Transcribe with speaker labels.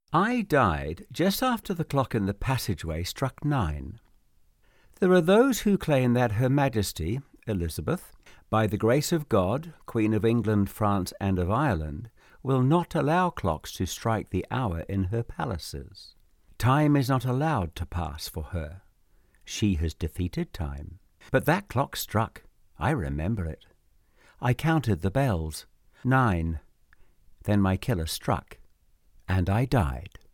Speaker 1: I died just after the clock in the passageway struck 9. There are those who claim that Her Majesty, Elizabeth, by the grace of God, Queen of England, France, and of Ireland, will not allow clocks to strike the hour in her palaces. Time is not allowed to pass for her. She has defeated time. But that clock struck. I remember it. I counted the bells. 9. Then my killer struck, and I died.